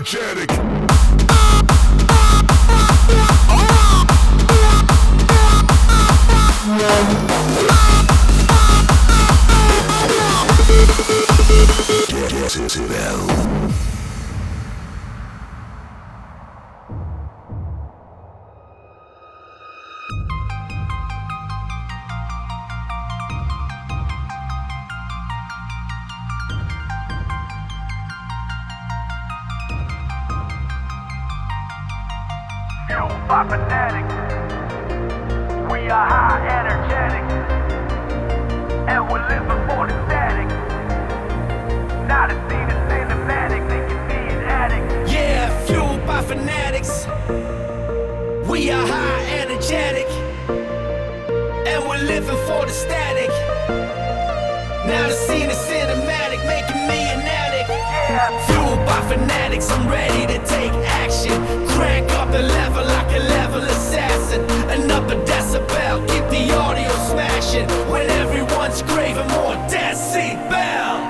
energetic. Decibel. Fueled by fanatics, we are high energetic, and we're living for the static. Not a scene of cinematic, they can be an addict. Yeah, fueled by fanatics, we are high energetic, and we're living for the static. Now the scene is cinematic, making me an addict. Yeah. Fueled by fanatics, I'm ready to take action. Crank up the level like a level assassin. Another decibel, keep the audio smashing. When everyone's craving more decibel.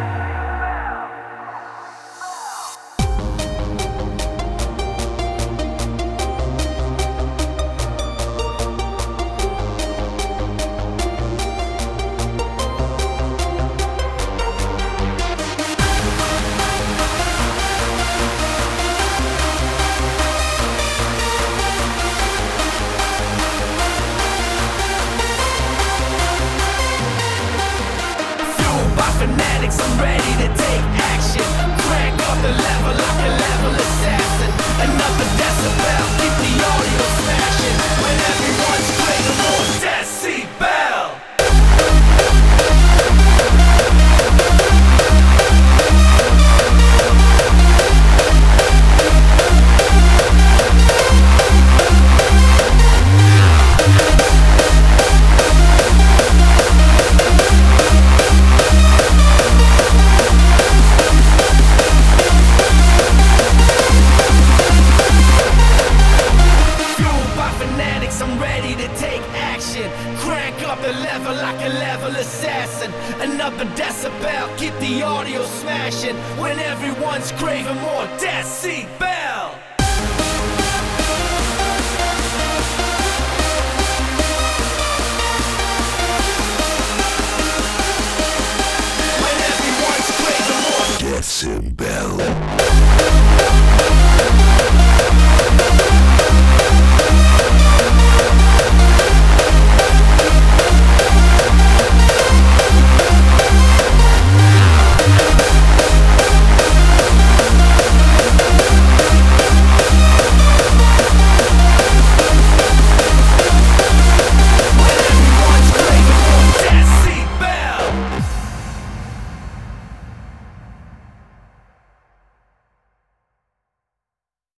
Fanatics, I'm ready to take action. Crank up the level like a level assassin. Another decibel, keep the audio smashing. When everyone's craving more decibel. I'm ready to take action. Crank up the level like a level assassin. Another decibel, keep the audio smashing. When everyone's craving more decibel. When everyone's craving more Decibel.